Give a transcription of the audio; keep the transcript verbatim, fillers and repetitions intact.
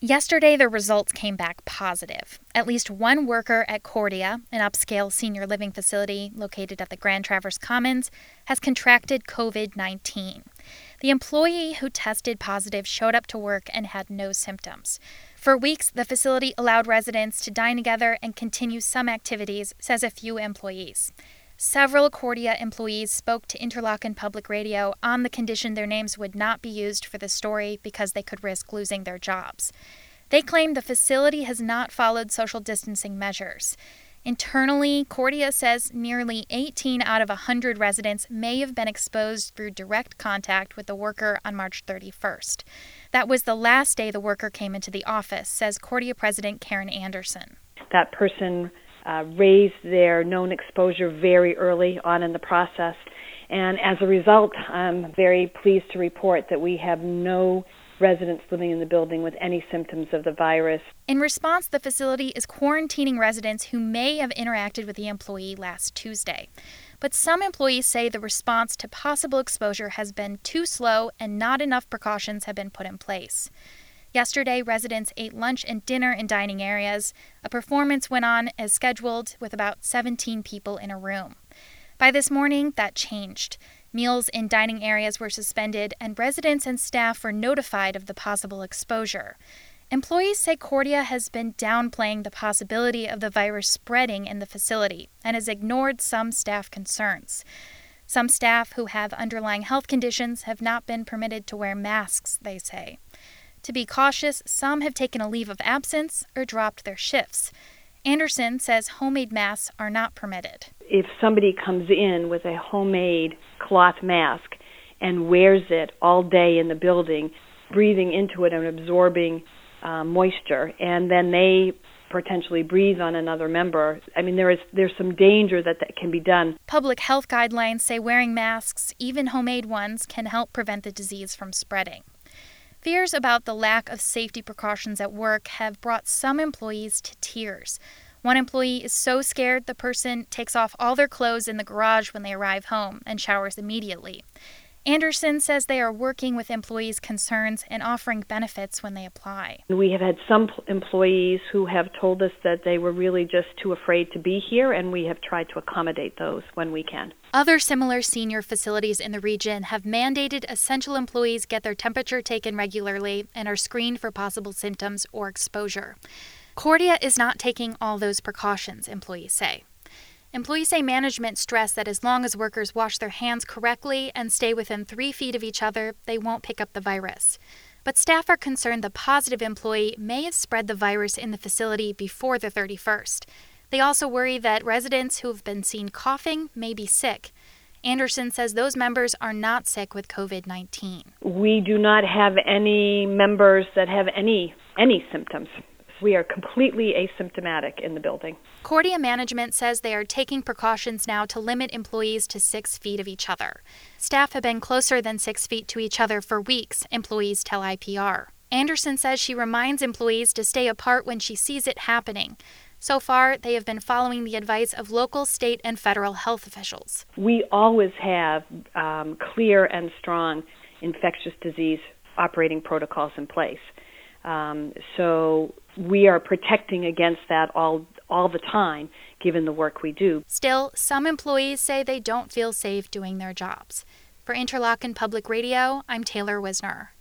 Yesterday, the results came back positive. At least one worker at Cordia, an upscale senior living facility located at the Grand Traverse Commons, has contracted covid nineteen. The employee who tested positive showed up to work and had no symptoms. For weeks, the facility allowed residents to dine together and continue some activities, says a few employees. Several Cordia employees spoke to Interlochen Public Radio on the condition their names would not be used for the story because they could risk losing their jobs. They claim the facility has not followed social distancing measures. Internally, Cordia says nearly eighteen out of one hundred residents may have been exposed through direct contact with the worker on March thirty-first. That was the last day the worker came into the office, says Cordia President Karen Anderson. That person Uh, raised their known exposure very early on in the process. And as a result, I'm very pleased to report that we have no residents living in the building with any symptoms of the virus. In response, the facility is quarantining residents who may have interacted with the employee last Tuesday. But some employees say the response to possible exposure has been too slow and not enough precautions have been put in place. Yesterday, residents ate lunch and dinner in dining areas. A performance went on as scheduled with about seventeen people in a room. By this morning, that changed. Meals in dining areas were suspended, and residents and staff were notified of the possible exposure. Employees say Cordia has been downplaying the possibility of the virus spreading in the facility and has ignored some staff concerns. Some staff who have underlying health conditions have not been permitted to wear masks, they say. To be cautious, some have taken a leave of absence or dropped their shifts. Anderson says homemade masks are not permitted. If somebody comes in with a homemade cloth mask and wears it all day in the building, breathing into it and absorbing uh, moisture, and then they potentially breathe on another member, I mean, there is there's some danger that that can be done. Public health guidelines say wearing masks, even homemade ones, can help prevent the disease from spreading. Fears about the lack of safety precautions at work have brought some employees to tears. One employee is so scared the person takes off all their clothes in the garage when they arrive home and showers immediately. Anderson says they are working with employees' concerns and offering benefits when they apply. We have had some employees who have told us that they were really just too afraid to be here, and we have tried to accommodate those when we can. Other similar senior facilities in the region have mandated essential employees get their temperature taken regularly and are screened for possible symptoms or exposure. Cordia is not taking all those precautions, employees say. Employees say management stress that as long as workers wash their hands correctly and stay within three feet of each other, they won't pick up the virus. But staff are concerned the positive employee may have spread the virus in the facility before the thirty-first. They also worry that residents who have been seen coughing may be sick. Anderson says those members are not sick with covid nineteen. We do not have any members that have any any symptoms. We are completely asymptomatic in the building. Cordia management says they are taking precautions now to limit employees to six feet of each other. Staff have been closer than six feet to each other for weeks, employees tell I P R. Anderson says she reminds employees to stay apart when she sees it happening. So far, they have been following the advice of local, state, and federal health officials. We always have um, clear and strong infectious disease operating protocols in place. Um, so we are protecting against that all all the time, given the work we do. Still, some employees say they don't feel safe doing their jobs. For Interlochen Public Radio, I'm Taylor Wisner.